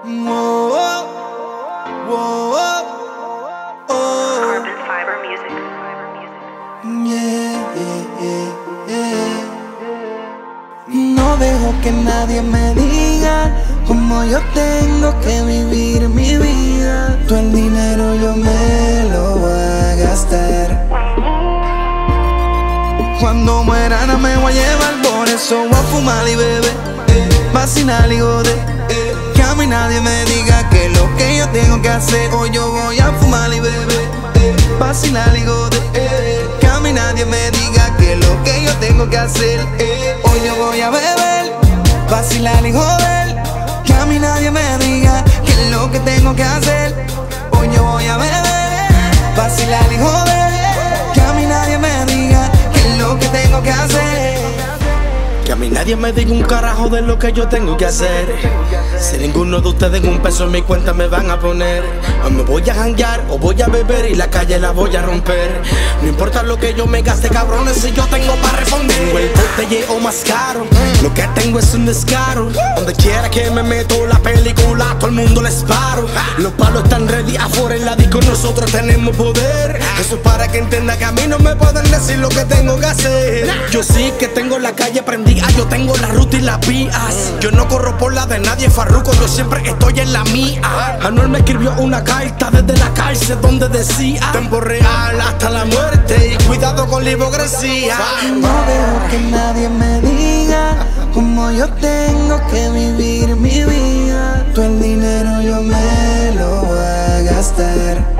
Whoa, whoa, oh. Carbon fiber music. Yeah. No dejo que nadie me diga cómo yo tengo que vivir mi vida. Todo el dinero yo me lo voy a gastar. Cuando muera no me voy a llevar, por eso voy a fumar y beber, vacinar y joder. Que a mí nadie me diga que lo que yo tengo que hacer. Hoy yo voy a fumar y beber, vacinar y joder. Que a mí nadie me diga que lo que yo tengo que hacer. Hoy yo voy a beber, vacilar y joder. Que a mí nadie me diga que es lo que tengo que hacer. Hoy yo voy a beber, vacilar y joder. Que a mí nadie me diga que es lo que tengo que hacer. Que a mí nadie me diga un carajo de lo que yo tengo que hacer. Si ninguno de ustedes un peso en mi cuenta me van a poner, o me voy a janguear o voy a beber y la calle la voy a romper. No importa lo que yo me gaste, cabrones, si yo tengo para responder. Tengo el botellero más caro, lo que tengo es un descaro. Donde quiera que me meto la película, todo el mundo les paro. Los palos están ready afuera en la disco, nosotros tenemos poder. Eso es para que entienda que a mí no me pueden decir lo que tengo que hacer. Yo sí que tengo la calle prendida, yo tengo la ruta y las vías. Yo no corro por la de nadie, Farruko, yo siempre estoy en la mía. Anuel me escribió una carta desde la cárcel donde decía: tiempo real hasta la muerte y cuidado con la hipocresía. No dejo que nadie me diga cómo yo tengo que vivir mi vida. Todo el dinero yo me lo voy a gastar.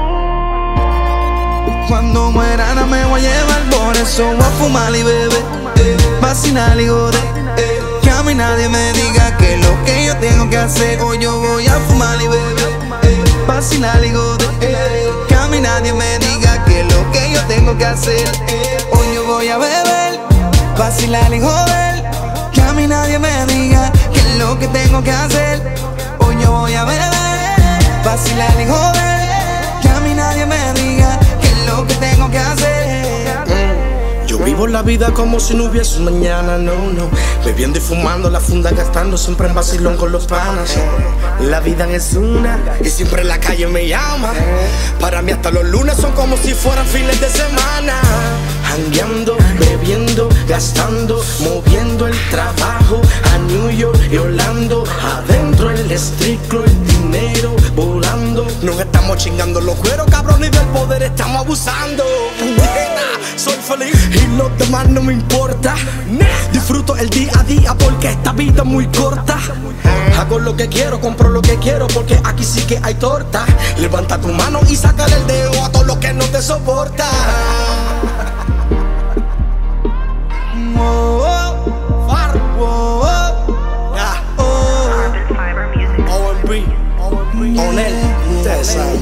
Cuando muera no me voy a llevar, por eso voy a fumar y beber, vacinar y joder. Que a mí nadie me diga que lo que yo tengo que hacer. Hoy yo voy a fumar y beber, vacinar y joder. Que a mí nadie me diga que lo que yo tengo que hacer. Hoy yo voy a beber, vacilar y joder. Que a mí nadie me diga que es lo que tengo que hacer. Hoy yo voy a beber, vacilar y joder. Que a mí nadie me diga que es lo que tengo que hacer. Yo vivo la vida como si no hubiese un mañana, no. Bebiendo y fumando la funda, gastando siempre en vacilón con los panas. La vida es una y siempre la calle me llama. Para mí hasta los lunes son como si fueran fines de semana. Jangueando, bebiendo, gastando, moviendo el trabajo a New York y Orlando. Adentro el estricto, el dinero volando. Nos estamos chingando los cueros, cabrones, y del poder estamos abusando. Soy feliz y los demás no me importa. Disfruto el día a día porque esta vida es muy corta. Hago lo que quiero, compro lo que quiero, porque aquí sí que hay torta. Levanta tu mano y sácale el dedo a todo lo que no te soporta. Carbon fiber music. OMB, Onel, ustedes saben.